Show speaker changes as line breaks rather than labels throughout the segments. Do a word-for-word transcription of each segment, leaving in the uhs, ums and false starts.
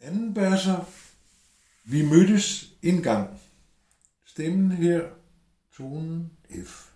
Anden basser. Vi mødtes en gang. Stemmen her. Tonen F.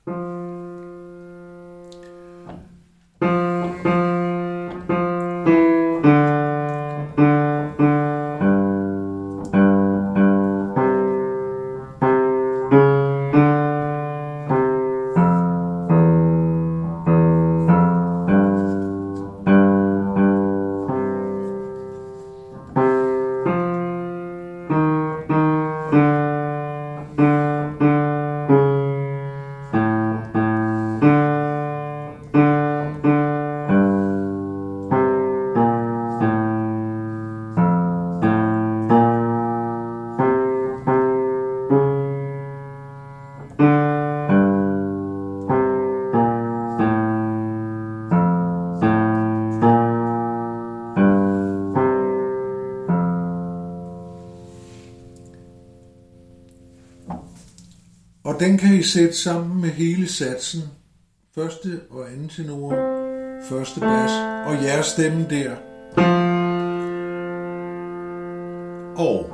Og den kan I sætte sammen med hele satsen. Første og anden tenor, første bas og jeres stemme der. Og